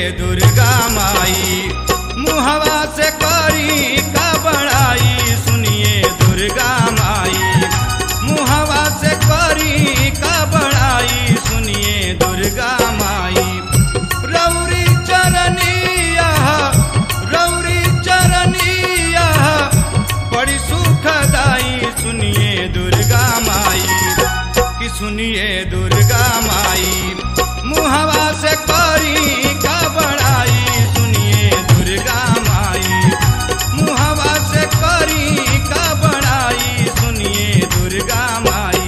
दुर्गा माई। मुहवा से करी का बड़ाई सुनिए दुर्गा माई। मुहवा से करी का बड़ाई सुनिए दुर्गा माई। रौरी चरनिया रौरी चरनिया बड़ी सुखदाई सुनिए दुर्गा माई कि सुनिए दुर्गा माई। मुहवा से करी का बड़ाई सुनिए दुर्गा माई। मुहवा से करी का बड़ाई सुनिए दुर्गा माई।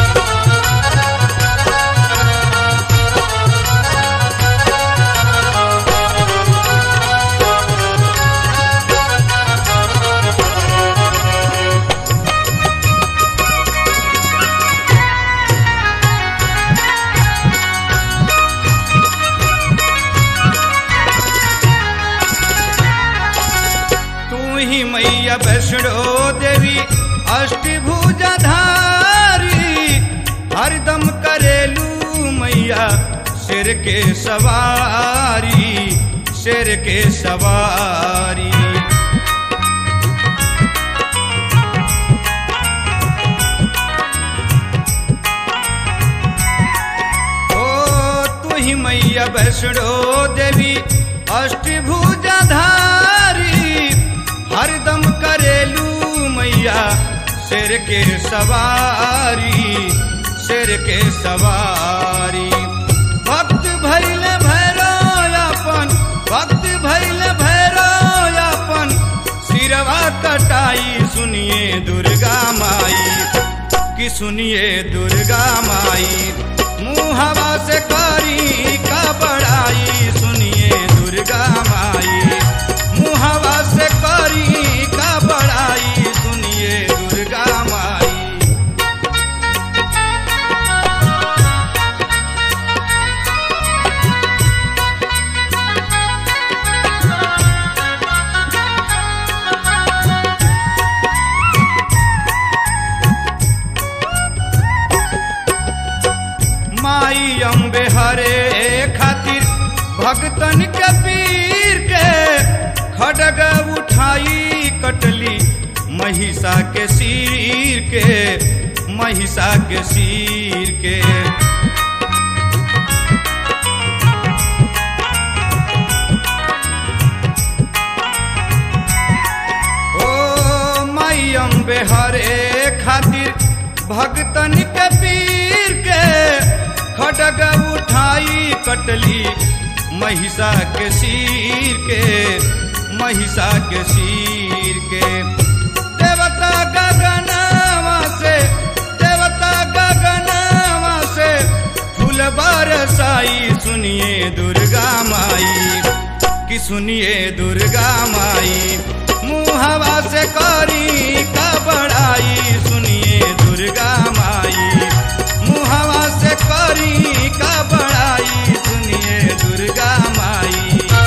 मैया वैष्णो देवी अष्टभुजाधारी हरदम करेलू मैया शेर के सवारी शेर के सवारी। ओ तू ही मैया वैष्णो देवी अष्टभुजाधारी हरदम करेलू मैया शेर के सवारी शेर के सवारी। भक्त भइल भैरवयापन भक्त भइल भैरवयापन सिरवा कटाई सुनिए दुर्गा माई कि सुनिए दुर्गा माई। मुहवा से करी का बड़ाई सुनिए दुर्गा माई। मुहवा से करी का बड़ाई सुनिए दुर्गा माई। माई अम्बे हरे खातिर भगतन के पीर के खड्ग उठाई कटली महिषा के सिर के महिषा के सिर के। ओ माई अम्बे हरे खातिर भगतन के पीर के खड्ग उठाई कटली महिषा के सिर के महिषा के सिर के। देवता गगनवा से देवता गगनवा से फूल बरसाई सुनिए दुर्गा माई कि सुनिए दुर्गा माई। मुहवा से करी का बड़ाई सुनिए दुर्गा माई। मुहवा से करी का बड़ाई सुनिए दुर्गा माई।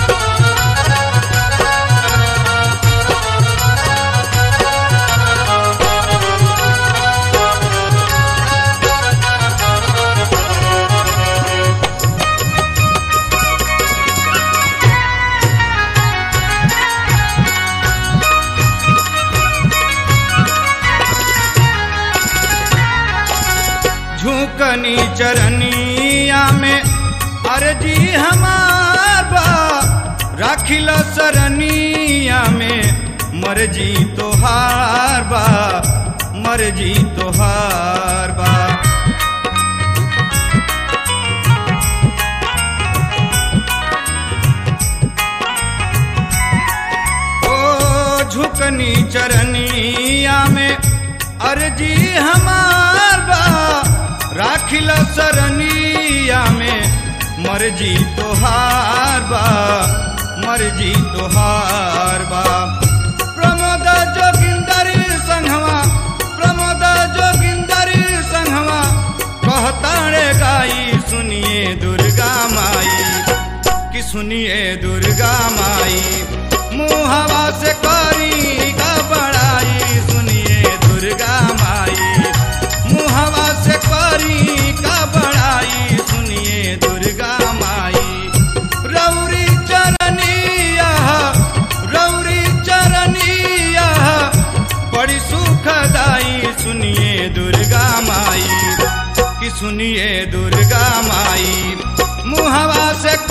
झुकनी चरनिया में अर्जी हमार बा राखिला सरनिया में मर्जी तोहार बा मर्जी तोहार बा। ओ झुकनी चरनिया में अर्जी हमार बा राखिला सरनिया में मर्जी तोहार बा मर्जी तोहार बा। प्रमोद जोगिंदर संघवा प्रमोद जोगिंदर संघवा कहतारे गाई सुनिए दुर्गा माई कि सुनिए दुर्गा माई। मुहवा से करी का बड़ाई सुनिए दुर्गा माई। मुहवा से करी का बड़ाई सुनिए दुर्गा माई। रौरी सुनिए दुर्गा माई मुहवा से